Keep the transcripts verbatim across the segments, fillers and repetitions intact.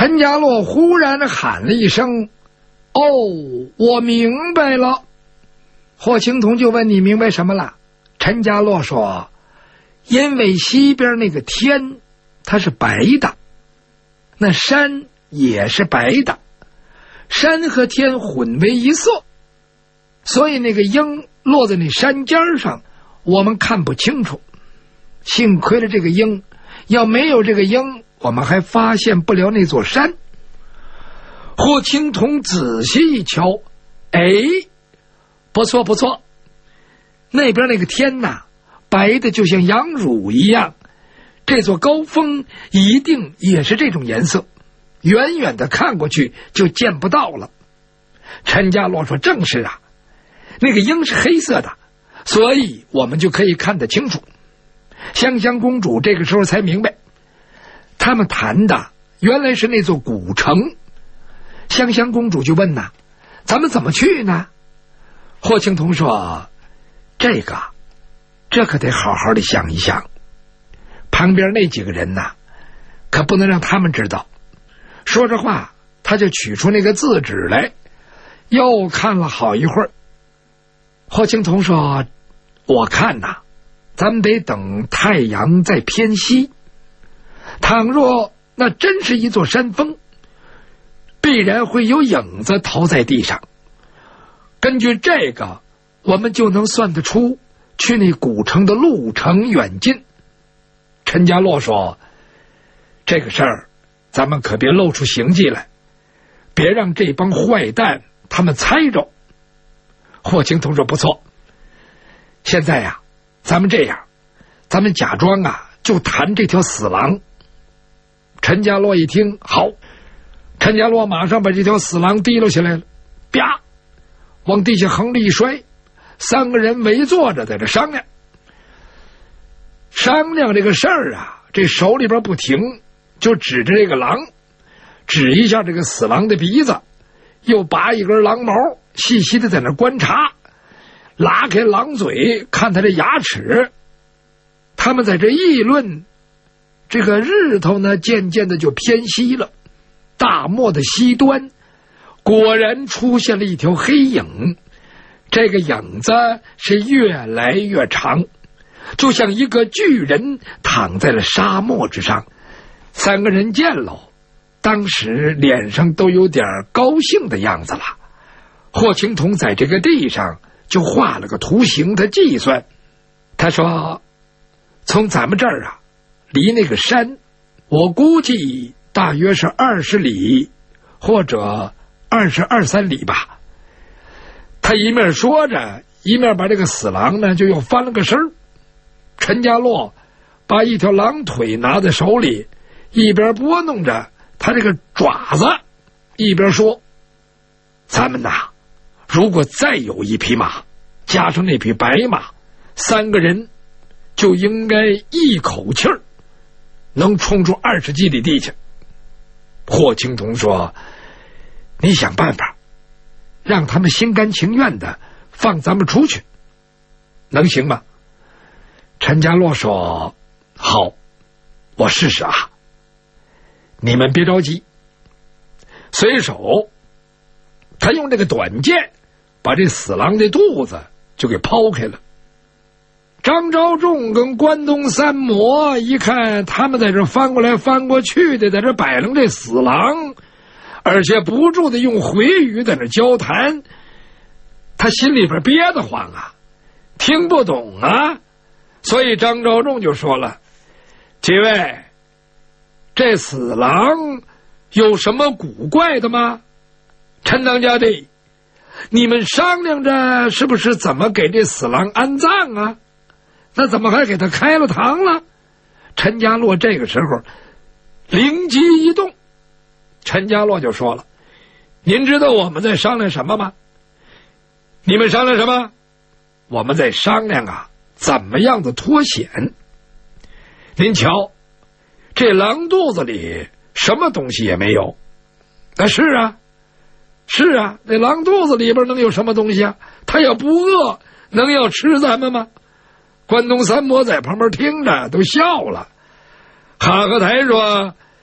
陈家洛忽然喊了一声：“哦，我明白了。”霍青桐就问：“你明白什么了？”陈家洛说：“因为西边那个天它是白的，那山也是白的，山和天混为一色，所以那个鹰落在那山尖上，我们看不清楚。幸亏了这个鹰，要没有这个鹰，我们还发现不了那座山。”霍青桐仔细一瞧，哎，不错不错，那边那个天呐，白的就像羊乳一样，这座高峰一定也是这种颜色，远远的看过去就见不到了。陈家洛说：“正是啊，那个鹰是黑色的，所以我们就可以看得清楚。”香香公主这个时候才明白，他们谈的原来是那座古城。香香公主就问呐：“咱们怎么去呢？”霍青桐说：“这个这可得好好的想一想，旁边那几个人呐，可不能让他们知道。”说着话，他就取出那个字纸来，又看了好一会儿。霍青桐说：“我看呐，咱们得等太阳再偏西，倘若那真是一座山峰，必然会有影子投在地上。根据这个，我们就能算得出去那古城的路程远近。”陈家洛说：“这个事儿咱们可别露出形迹来，别让这帮坏蛋他们猜着。”霍青桐说：“不错，现在呀、啊，咱们这样，咱们假装啊就谈这条死狼。”陈家洛一听，好，陈家洛马上把这条死狼提溜起来了，啪，往地下横着一摔。三个人围坐着在这商量商量这个事儿啊，这手里边不停，就指着这个狼，指一下这个死狼的鼻子，又拔一根狼毛，细细的在那观察，拉开狼嘴看他的牙齿。他们在这议论，这个日头呢渐渐的就偏西了，大漠的西端果然出现了一条黑影，这个影子是越来越长，就像一个巨人躺在了沙漠之上。三个人见了，当时脸上都有点高兴的样子了。霍青桐在这个地上就画了个图形，他计算，他说：“从咱们这儿啊，离那个山，我估计大约是二十里，或者二十二三里吧。”他一面说着，一面把这个死狼呢就又翻了个身儿。陈家洛把一条狼腿拿在手里，一边拨弄着他这个爪子，一边说：“咱们呐，如果再有一匹马，加上那匹白马，三个人就应该一口气儿能冲出二十几里地去。”霍青桐说：“你想办法让他们心甘情愿的放咱们出去，能行吗？”陈家洛说：“好，我试试啊。你们别着急。”随手他用这个短剑把这死狼的肚子就给剖开了。张昭仲跟关东三魔一看他们在这翻过来翻过去的，在这摆弄这死狼，而且不住的用回语在那交谈，他心里边憋得慌啊，听不懂啊。所以张昭仲就说了：“几位，这死狼有什么古怪的吗？陈当家的，你们商量着是不是怎么给这死狼安葬啊？那怎么还给他开了膛了？”陈家洛这个时候灵机一动，陈家洛就说了：“您知道我们在商量什么吗？”“你们商量什么？”“我们在商量啊，怎么样的脱险。您瞧，这狼肚子里什么东西也没有。”“啊，是啊，是啊，那狼肚子里边能有什么东西啊？他要不饿，能要吃咱们吗？”关东三魔在旁边听着都笑了。哈克台说：“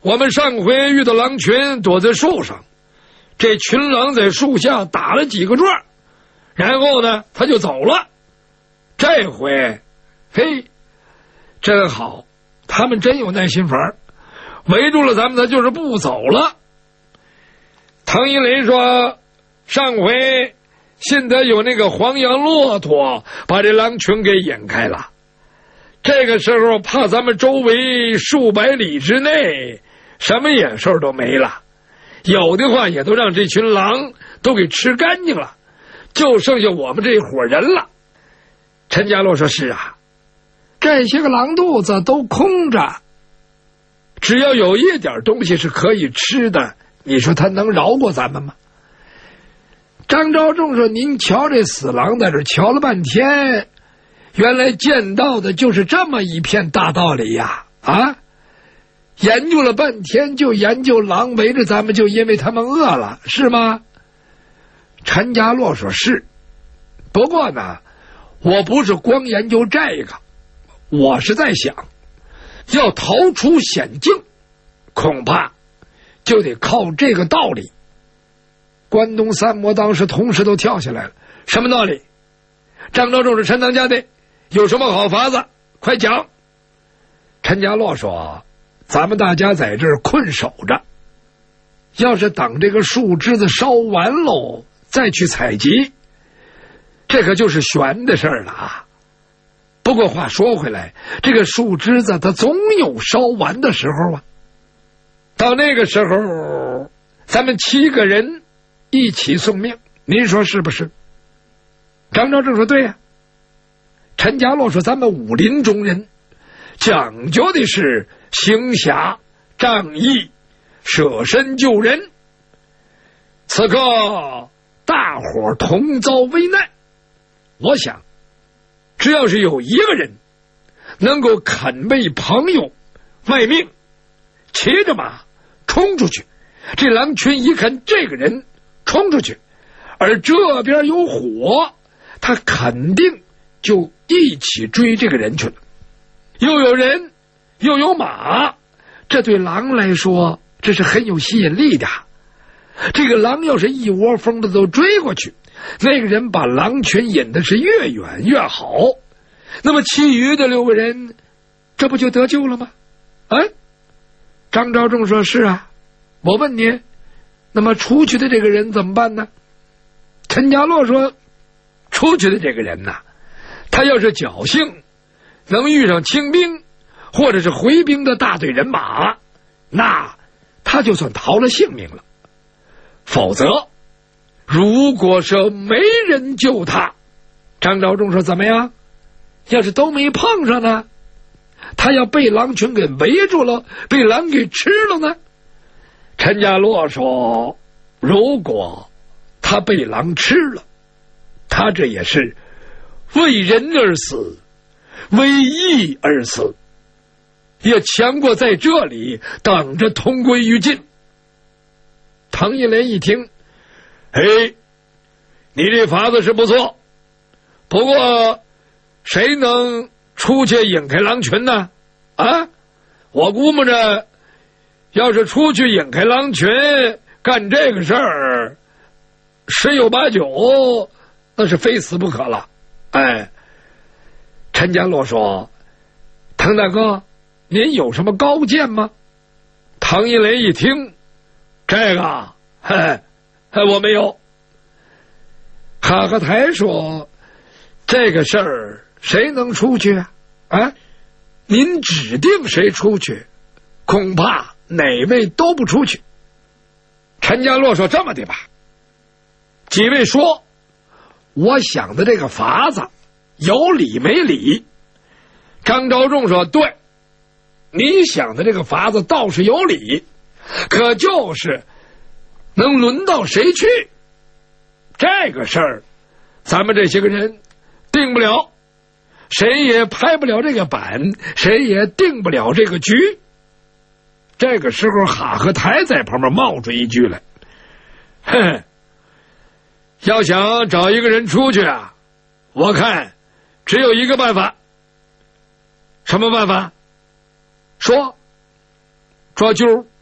我们上回遇到狼群躲在树上，这群狼在树下打了几个转，然后呢他就走了。这回嘿真好，他们真有耐心法，围住了咱们，他就是不走了。唐一雷说，上回幸得有那个黄羊骆驼把这狼群给引开了，这个时候怕咱们周围数百里之内什么野兽都没了，有的话也都让这群狼都给吃干净了，就剩下我们这伙人了。陈家洛说，是啊，这些个狼肚子都空着，只要有一点东西是可以吃的，你说他能饶过咱们吗？张召仲说，您瞧这死狼在这瞧了半天，原来见到的就是这么一片大道理呀！啊，研究了半天就研究狼围着咱们，就因为他们饿了，是吗？陈家洛说，是，不过呢，我不是光研究这个，我是在想，要逃出险境，恐怕就得靠这个道理。关东三魔当时同时都跳下来了，什么道理？张召仲是陈当家的，有什么好法子？快讲！陈家洛说，咱们大家在这儿困守着，要是等这个树枝子烧完喽，再去采集，这可就是悬的事儿了啊。不过话说回来，这个树枝子它总有烧完的时候啊。到那个时候，咱们七个人一起送命，您说是不是？张召仲说，对呀、啊。陈家洛说，咱们武林中人讲究的是行侠仗义，舍身救人。此刻大伙同遭危难，我想只要是有一个人能够肯为朋友卖命，骑着马冲出去，这狼群一看这个人冲出去，而这边有火，他肯定就一起追这个人去了。又有人又有马，这对狼来说这是很有吸引力的。这个狼要是一窝蜂的都追过去，那个人把狼群引的是越远越好，那么其余的六个人这不就得救了吗？啊，张召仲说，是啊，我问你，那么出去的这个人怎么办呢？陈家洛说，出去的这个人呐、啊，他要是侥幸能遇上清兵或者是回兵的大队人马，那他就算逃了性命了。否则如果说没人救他，张召仲说，怎么样？要是都没碰上呢，他要被狼群给围住了，被狼给吃了呢？陈家洛说，如果他被狼吃了，他这也是为人而死，为义而死，也强过在这里等着同归于尽。唐一莲一听，嘿，你这法子是不错，不过谁能出去引开狼群呢？啊，我估摸着要是出去引开狼群干这个事儿，十有八九那是非死不可了。哎，陈家洛说，唐大哥，您有什么高见吗？唐一雷一听，这个嘿，我没有。哈哈台说，这个事儿谁能出去啊？啊，您指定谁出去，恐怕哪位都不出去。陈家洛说，这么的吧，几位说，我想的这个法子有理没理？张召仲说，对，你想的这个法子倒是有理，可就是能轮到谁去，这个事儿咱们这些个人定不了，谁也拍不了这个板，谁也定不了这个局。这个时候哈和台在旁边冒出一句来，哼，要想找一个人出去啊，我看只有一个办法。什么办法？说，抓阄，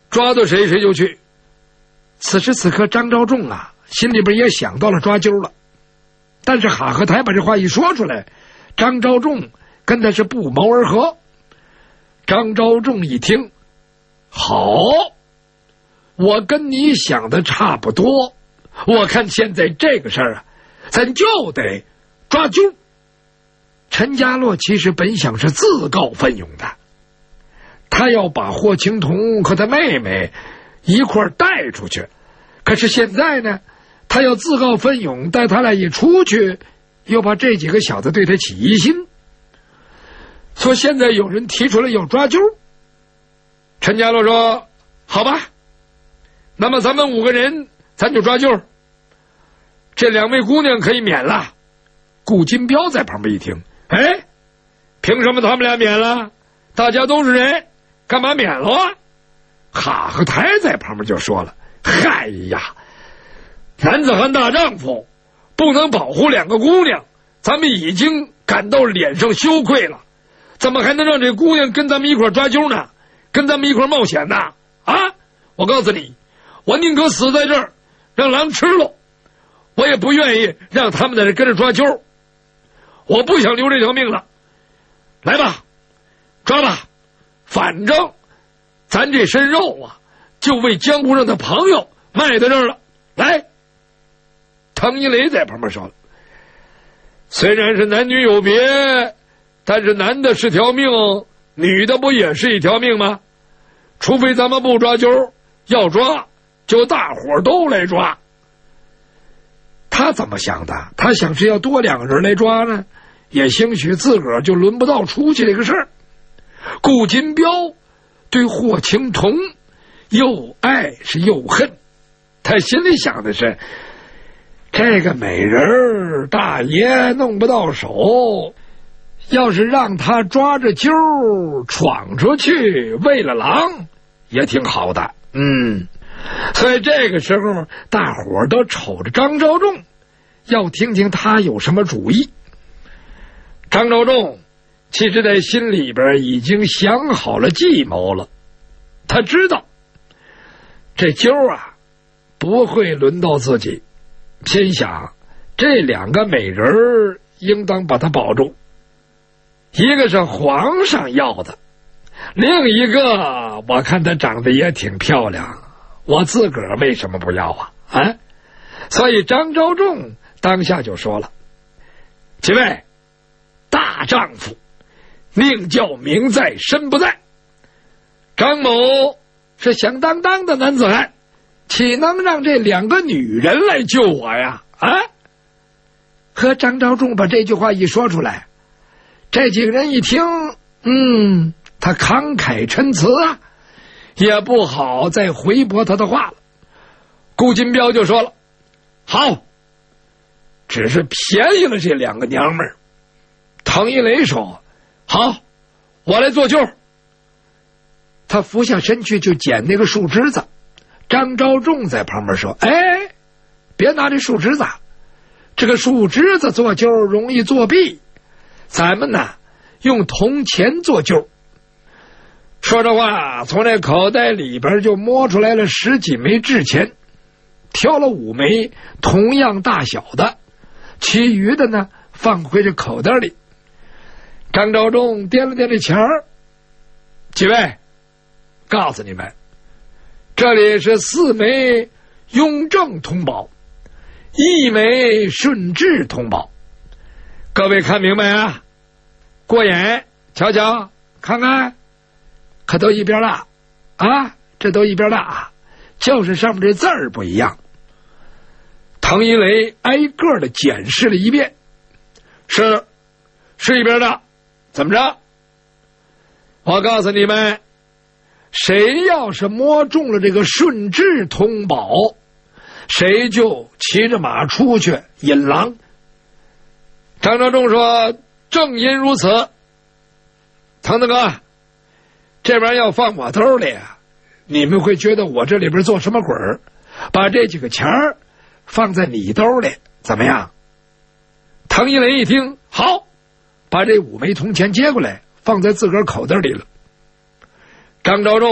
抓到谁谁就去。此时此刻张召仲啊心里边也想到了抓阄了，但是哈赫台把这话一说出来，张召仲跟他是不谋而合。张召仲一听，好，我跟你想的差不多，我看现在这个事儿啊，咱就得抓阄。陈家洛其实本想是自告奋勇的，他要把霍青桐和他妹妹一块儿带出去，可是现在呢，他要自告奋勇带他俩一出去，又怕这几个小子对他起疑心，所以现在有人提出来要抓阄。陈家洛说好吧，那么咱们五个人咱就抓阄，这两位姑娘可以免了。顾金彪在旁边一听，哎，凭什么他们俩免了？大家都是人，干嘛免了啊？哈赫台在旁边就说了，嗨呀，男子汉大丈夫不能保护两个姑娘，咱们已经感到脸上羞愧了，怎么还能让这姑娘跟咱们一块抓阄呢？跟咱们一块冒险呢？啊，我告诉你，我宁可死在这儿让狼吃了，我也不愿意让他们在这跟着抓阄，我不想留这条命了。来吧，抓吧，反正咱这身肉啊就为江湖上的朋友卖在这儿了。来，唐一雷在旁边说了，虽然是男女有别，但是男的是条命，女的不也是一条命吗？除非咱们不抓阄，要抓就大伙都来抓。他怎么想的？他想是要多两个人来抓呢，也兴许自个儿就轮不到出去这个事儿。顾金彪对霍青桐又爱是又恨，他心里想的是，这个美人大爷弄不到手，要是让他抓着阄闯出去喂了狼也挺好的。嗯，所以这个时候大伙儿都瞅着张召仲，要听听他有什么主意。张召仲其实在心里边已经想好了计谋了，他知道这阄啊不会轮到自己，心想这两个美人应当把他保住，一个是皇上要的，另一个我看她长得也挺漂亮，我自个儿为什么不要啊？啊！所以张召仲当下就说了，几位大丈夫宁叫名在身不在，张某是响当当的男子汉，岂能让这两个女人来救我呀？啊！和张召仲把这句话一说出来，这几个人一听，嗯，他慷慨陈词啊，也不好再回驳他的话了。顾金彪就说了，好，只是便宜了这两个娘们儿。唐一雷说，好，我来做阄。他俯下身去就捡那个树枝子，张召仲在旁边说，哎，别拿这树枝子，这个树枝子做阄容易作弊，咱们呢用铜钱做阄。说着话，从那口袋里边就摸出来了十几枚制钱，挑了五枚同样大小的，其余的呢放回这口袋里。张召仲掂了掂这钱儿，几位，告诉你们，这里是四枚雍正通宝，一枚顺治通宝，各位看明白啊？过眼瞧瞧看看，可都一边大啊，这都一边大啊，就是上面这字儿不一样。唐一雷挨个的检视了一遍，是是一边大，怎么着？我告诉你们，谁要是摸中了这个顺治通宝，谁就骑着马出去引狼。张召仲说，正因如此。唐大哥，这玩意儿要放我兜里啊，你们会觉得我这里边做什么鬼儿？把这几个钱儿放在你兜里怎么样？唐一雷一听，好，把这五枚铜钱接过来放在自个儿口袋里了。张召仲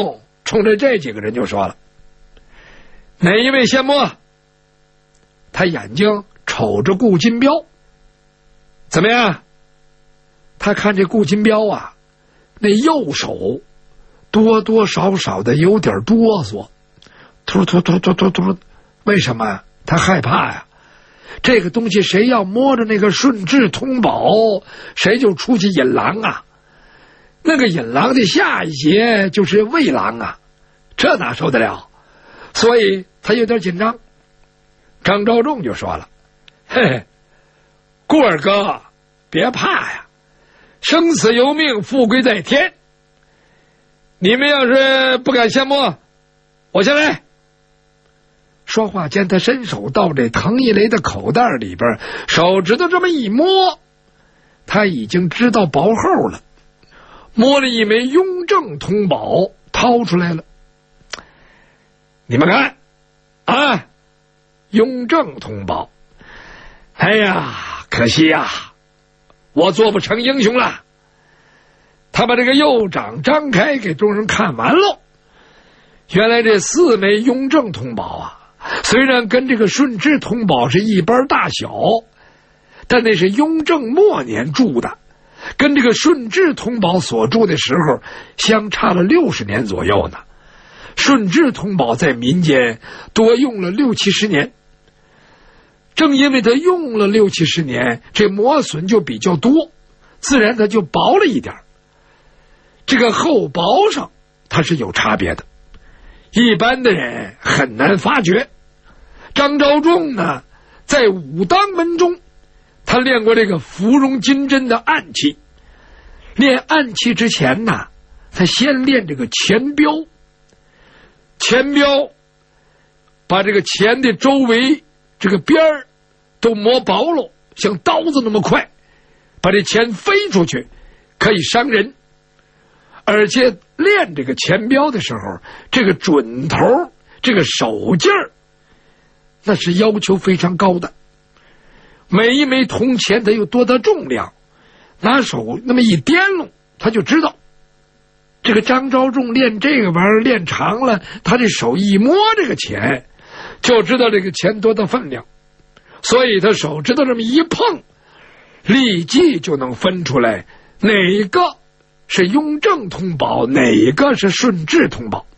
冲着这几个人就说了：“哪一位先摸？”他眼睛瞅着顾金彪，怎么样？他看这顾金彪啊，那右手多多少少的有点哆嗦，突突突突突突，为什么？他害怕呀。这个东西谁要摸着那个顺治通宝，谁就出去引狼啊。那个引狼的下一节就是喂狼啊，这哪受得了？所以他有点紧张。张召仲就说了：“嘿嘿，顾二哥，别怕呀，生死由命，富贵在天。你们要是不敢先摸，我先来。”说话间，他伸手到这滕一雷的口袋里边，手指头这么一摸，他已经知道薄厚了，摸了一枚雍正通宝，掏出来了。你们看啊，雍正通宝。哎呀，可惜呀，我做不成英雄了。他把这个右掌张开，给众人看完了。原来这四枚雍正通宝啊，虽然跟这个顺治通宝是一般大小，但那是雍正末年铸的，跟这个顺治通宝所铸的时候相差了六十年左右呢。顺治通宝在民间多用了六七十年，正因为它用了六七十年，这磨损就比较多，自然它就薄了一点。这个厚薄上它是有差别的，一般的人很难发觉。张召仲呢，在武当门中，他练过这个芙蓉金针的暗器。练暗器之前呢，他先练这个钱标。钱标把这个钱的周围这个边儿都磨薄了，像刀子那么快，把这钱飞出去可以伤人。而且练这个钱标的时候，这个准头，这个手劲儿，那是要求非常高的。每一枚铜钱它有多大重量，拿手那么一掂拢，他就知道。这个张召仲练这个玩意儿练长了，他这手一摸这个钱，就知道这个钱多大分量，所以他手指头这么一碰，立即就能分出来哪个是雍正通宝，哪个是顺治通宝。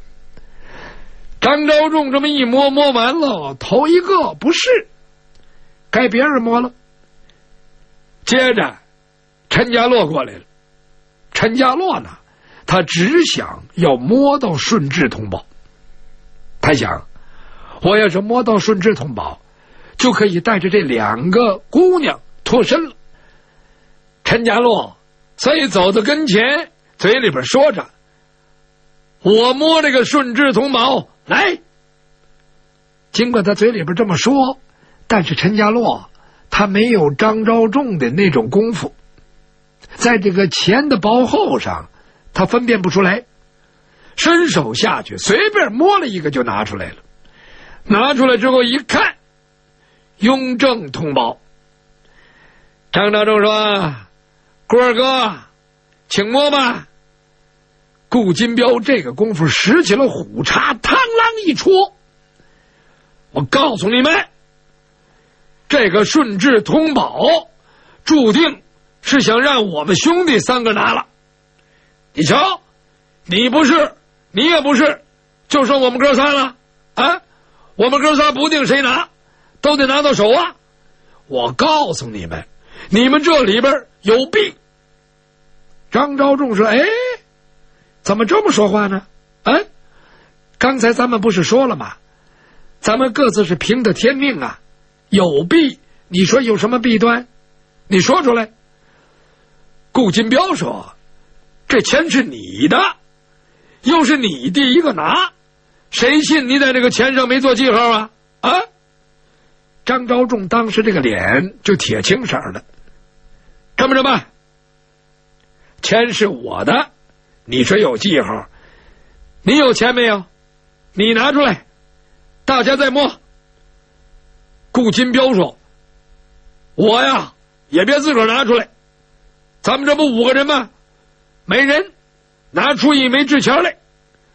张召仲这么一摸，摸完了，头一个不是，该别人摸了。接着陈家洛过来了。陈家洛呢，他只想要摸到顺治通宝。他想，我要是摸到顺治通宝，就可以带着这两个姑娘脱身了。陈家洛所以走到跟前，嘴里边说着：“我摸这个顺治通宝来。”尽管他嘴里边这么说，但是陈家洛他没有张召仲的那种功夫，在这个钱的薄厚上他分辨不出来，伸手下去随便摸了一个就拿出来了。拿出来之后一看，雍正通宝。张召仲说：“顾二哥，请摸吧。”顾金彪这个功夫拾起了虎叉，嘡啷一戳。我告诉你们，这个顺治通宝注定是想让我们兄弟三个拿了。你瞧，你不是，你也不是，就剩我们哥仨了啊！我们哥仨不定谁拿，都得拿到手啊！我告诉你们，你们这里边有病。张召仲说：“哎，怎么这么说话呢？啊，刚才咱们不是说了吗？咱们各自是凭的天命啊，有弊，你说有什么弊端？你说出来。”顾金彪说：“这钱是你的，又是你第一个拿，谁信你在这个钱上没做记号啊？啊！”张召仲当时这个脸就铁青色的。这么着吧，钱是我的，你说有记号，你有钱没有？你拿出来，大家再摸。顾金彪说：“我呀，也别自个儿拿出来，咱们这不五个人吗？每人拿出一枚纸钱来，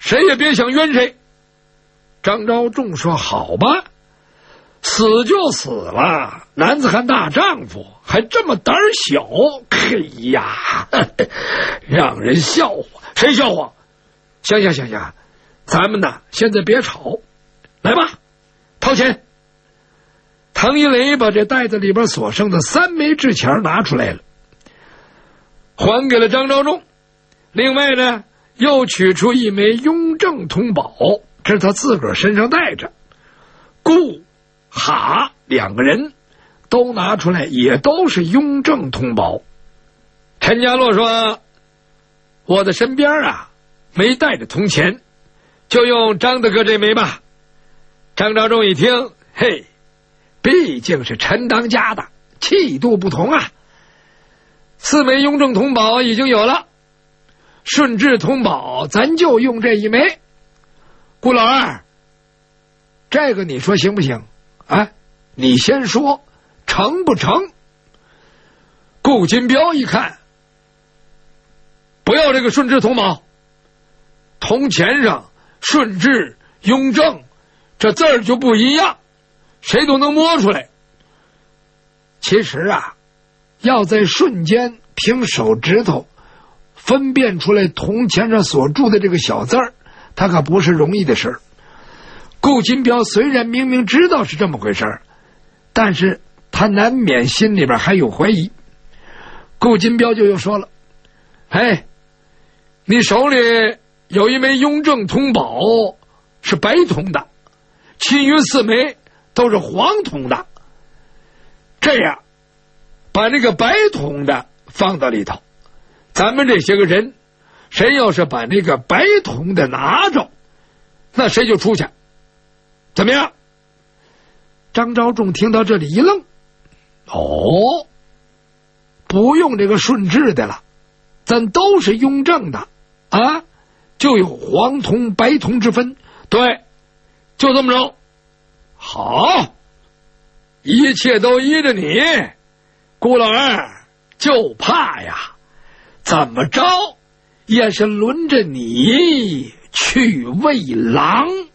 谁也别想冤谁。张召仲说：“好吧，死就死了，男子汉大丈夫，还这么胆小，嘿呀，呵呵让人笑话。谁笑话？行行行行，咱们呢现在别吵，来吧，掏钱。”唐一雷把这袋子里边所剩的三枚纸钱拿出来了，还给了张召仲。另外呢，又取出一枚雍正铜宝，这是他自个儿身上带着。顾哈两个人都拿出来，也都是雍正铜宝。陈家洛说：“我的身边啊没带着铜钱，就用张大哥这枚吧。”张召仲一听，嘿，毕竟是陈当家的，气度不同啊。四枚雍正铜宝已经有了，顺治铜宝咱就用这一枚。顾老二，这个你说行不行？啊，你先说成不成？顾金彪一看，不要这个顺治铜宝，铜钱上顺治、雍正这字儿就不一样，谁都能摸出来。其实啊，要在瞬间凭手指头分辨出来铜钱上所铸的这个小字儿，它可不是容易的事儿。顾金彪虽然明明知道是这么回事儿，但是他难免心里边还有怀疑。顾金彪就又说了：“哎，你手里有一枚雍正铜宝是白铜的，其余四枚都是黄铜的。这样，把那个白铜的放到里头，咱们这些个人，谁要是把那个白铜的拿着，那谁就出去。怎么样？”张召仲听到这里一愣，哦，不用这个顺治的了，咱都是雍正的啊，就有黄铜白铜之分。对，就这么着。好，一切都依着你，顾老二，就怕呀，怎么着也是轮着你去喂狼。